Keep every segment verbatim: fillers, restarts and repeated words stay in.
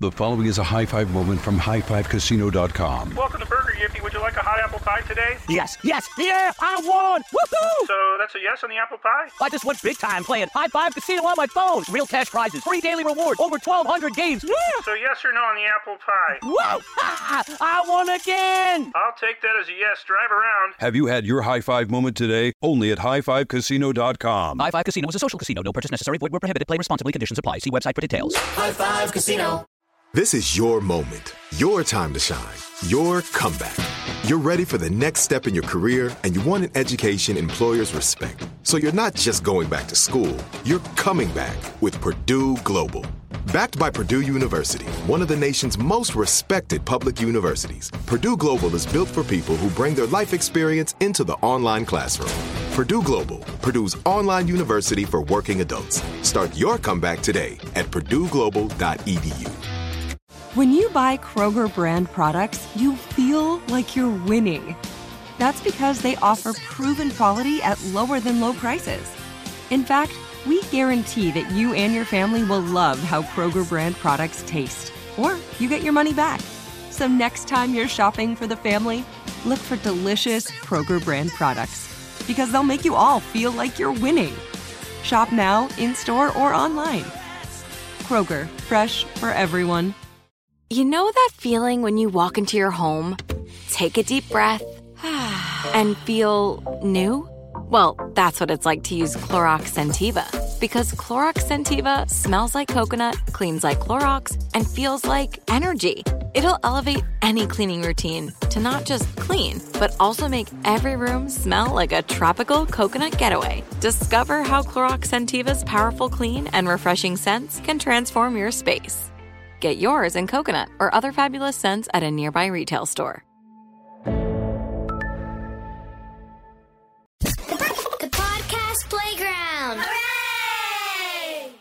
The following is a high five moment from high five casino dot com. Welcome to Burger Yippee. Would you like a hot apple pie today? Yes, yes, yeah, I won! Woohoo! So that's a yes on the apple pie? I just went big time playing High Five Casino on my phone. Real cash prizes, free daily rewards, over twelve hundred games. Yeah! So yes or no on the apple pie? Whoa! Ha! I won again! I'll take that as a yes. Drive around. Have you had your high five moment today? Only at high five casino dot com. High Five Casino is a social casino. No purchase necessary. Void where prohibited. Play responsibly. Conditions apply. See website for details. High Five Casino. This is your moment, your time to shine, your comeback. You're ready for the next step in your career, and you want an education employers respect. So you're not just going back to school, you're coming back with Purdue Global. Backed by Purdue University, one of the nation's most respected public universities, Purdue Global is built for people who bring their life experience into the online classroom. Purdue Global, Purdue's online university for working adults. Start your comeback today at purdue global dot e d u. When you buy Kroger brand products, you feel like you're winning. That's because they offer proven quality at lower than low prices. In fact, we guarantee that you and your family will love how Kroger brand products taste, or you get your money back. So next time you're shopping for the family, look for delicious Kroger brand products, because they'll make you all feel like you're winning. Shop now, in-store, or online. Kroger, fresh for everyone. You know that feeling when you walk into your home, take a deep breath, and feel new? Well, that's what it's like to use Clorox Scentiva. Because Clorox Scentiva smells like coconut, cleans like Clorox, and feels like energy. It'll elevate any cleaning routine to not just clean, but also make every room smell like a tropical coconut getaway. Discover how Clorox Scentiva's powerful clean and refreshing scents can transform your space. Get yours in coconut or other fabulous scents at a nearby retail store. The Podcast Playground. Hooray!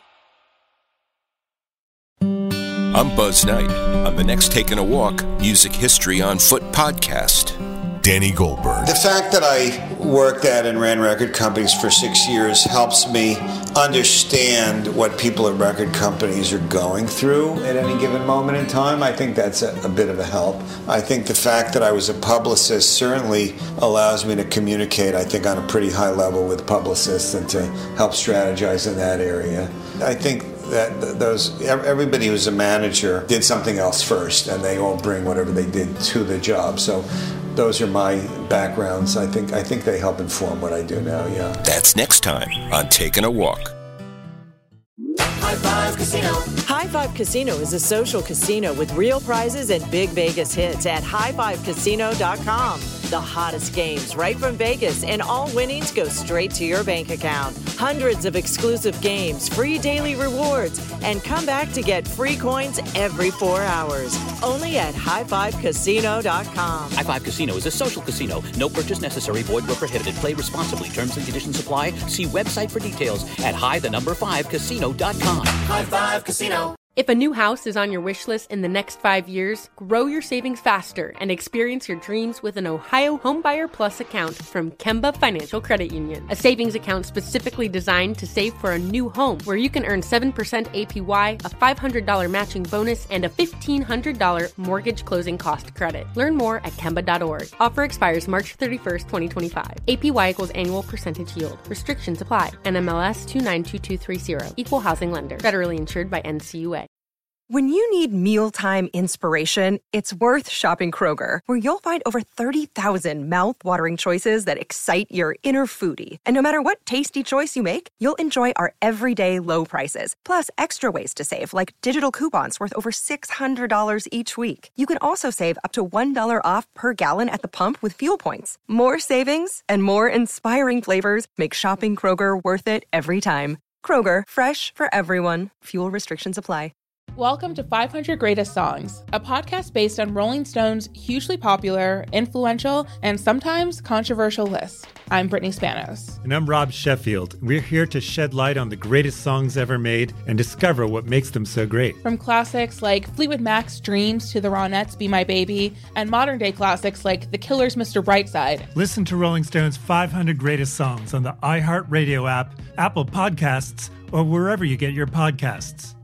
I'm Buzz Knight. On the next Taking a Walk, Music History on Foot podcast. Danny Goldberg. The fact that I worked at and ran record companies for six years helps me understand what people at record companies are going through at any given moment in time. I think that's a, a bit of a help. I think the fact that I was a publicist certainly allows me to communicate, I think, on a pretty high level with publicists and to help strategize in that area. I think that those everybody who's a manager did something else first, and they all bring whatever they did to the job. So those are my backgrounds. I think I think they help inform what I do now, yeah. That's next time on Taking a Walk. High Five Casino. High Five Casino is a social casino with real prizes and big Vegas hits at high five casino dot com. The hottest games right from Vegas, and all winnings go straight to your bank account. Hundreds of exclusive games, free daily rewards, and come back to get free coins every four hours. Only at high five casino dot com. High Five Casino is a social casino. No purchase necessary. Void where prohibited. Play responsibly. Terms and conditions apply. See website for details at high the number five casino dot com. High Five Casino. If a new house is on your wish list in the next five years, grow your savings faster and experience your dreams with an Ohio Homebuyer Plus account from Kemba Financial Credit Union. A savings account specifically designed to save for a new home, where you can earn seven percent A P Y, a five hundred dollars matching bonus, and a fifteen hundred dollars mortgage closing cost credit. Learn more at kemba dot org. Offer expires March thirty-first, twenty twenty-five. A P Y equals annual percentage yield. Restrictions apply. N M L S two nine two two three zero. Equal housing lender. Federally insured by N C U A. When you need mealtime inspiration, it's worth shopping Kroger, where you'll find over thirty thousand mouth-watering choices that excite your inner foodie. And no matter what tasty choice you make, you'll enjoy our everyday low prices, plus extra ways to save, like digital coupons worth over six hundred dollars each week. You can also save up to one dollar off per gallon at the pump with fuel points. More savings and more inspiring flavors make shopping Kroger worth it every time. Kroger, fresh for everyone. Fuel restrictions apply. Welcome to five hundred Greatest Songs, a podcast based on Rolling Stone's hugely popular, influential, and sometimes controversial list. I'm Brittany Spanos. And I'm Rob Sheffield. We're here to shed light on the greatest songs ever made and discover what makes them so great. From classics like Fleetwood Mac's Dreams to the Ronettes' Be My Baby, and modern-day classics like The Killers' Mister Brightside. Listen to Rolling Stone's five hundred Greatest Songs on the iHeartRadio app, Apple Podcasts, or wherever you get your podcasts.